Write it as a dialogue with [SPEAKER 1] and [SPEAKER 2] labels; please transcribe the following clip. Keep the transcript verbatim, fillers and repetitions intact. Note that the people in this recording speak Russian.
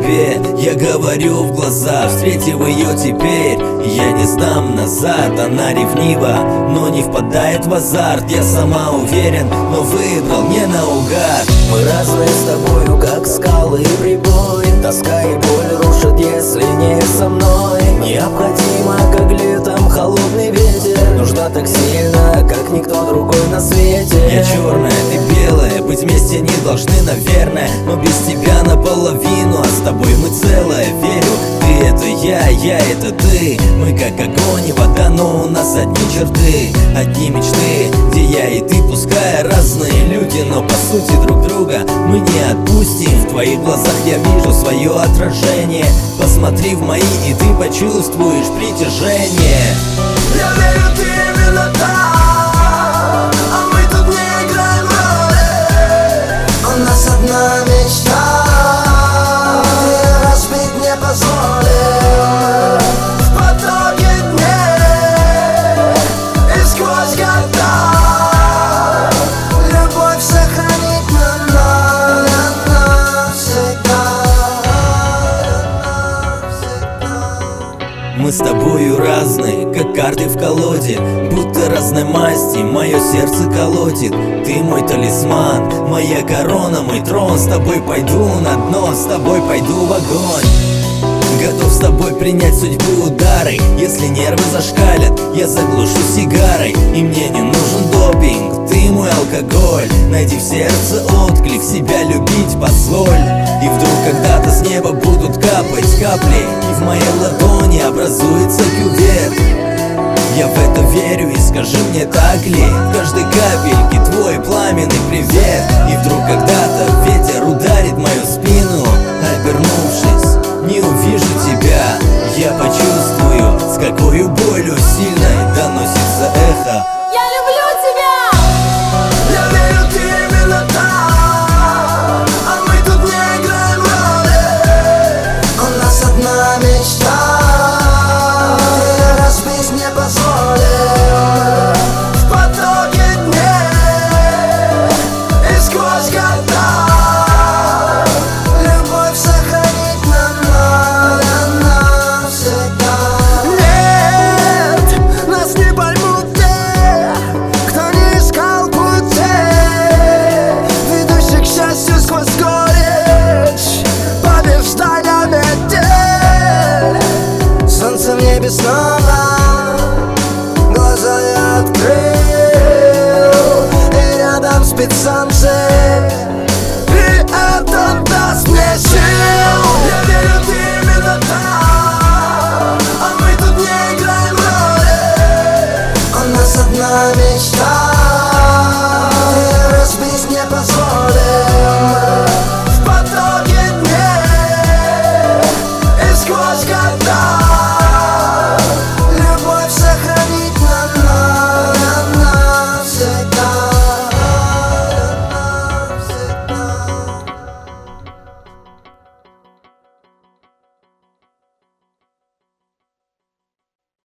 [SPEAKER 1] тебе, я говорю в глаза. Встретив ее теперь, я не сдам назад. Она ревнива, но не впадает в азарт. Я сама уверен, но выбрал не наугад.
[SPEAKER 2] Мы разные с тобою, как скалы и прибой. Тоска и боль рушат, если не со мной. Необходимо, как летом холодный ветер. Нужна так сильно, как никто другой на свете.
[SPEAKER 1] Я черная, ты белая, быть вместе не должны, наверное. Но без тебя наполовину, а с тобой мы целое. Верю, ты это я, я это ты. Мы как огонь и вода, но у нас одни черты, одни мечты, где я и ты, пускай разные люди, но по сути друг друга мы не отпустим. В твоих глазах я вижу свое отражение. Посмотри в мои, и ты почувствуешь притяжение.
[SPEAKER 2] Я верю, ты именно та, а мы тут не играем роли. У нас одна мечта, разбить не позволим. В потоке дней и сквозь года любовь сохранить нам навсегда.
[SPEAKER 1] Мы с тобою разные, как карты в колоде, будто разной масти мое сердце колотит. Ты мой талисман, моя корона, мой трон. С тобой пойду на дно, с тобой пойду в огонь. Готов с тобой принять судьбу удары. Если нервы зашкалят, я заглушу сигарой. И мне не нужен допинг, ты мой алкоголь. Найди в сердце отклик, себя любить позволь. И вдруг когда-то с неба будут капать капли, и в моей ладони образуется кювет. Я в это верю, и скажи мне, так ли? В каждой капельке твой пламенный привет. И вдруг когда-то ветер ударит мою спину. Обернувшись, не увижу тебя. Я почувствую, с какой болью сильной доносится эхо.
[SPEAKER 3] Я люблю тебя!
[SPEAKER 2] Я верю, ты именно та, а мы тут не играем роли. У нас одна мечта, разбить не позволим. В потоке дней и сквозь года любовь сохранить нам надо навсегда. Нет, нас не поймут те, кто не искал путей, ведущих к счастью сквозь горечь, побеждая метель. Солнце в небе снова, глаза я открыл, и рядом спит солнце, и это даст мне сил. Я верю, ты именно та, а мы тут не играем роли. У нас одна мечта.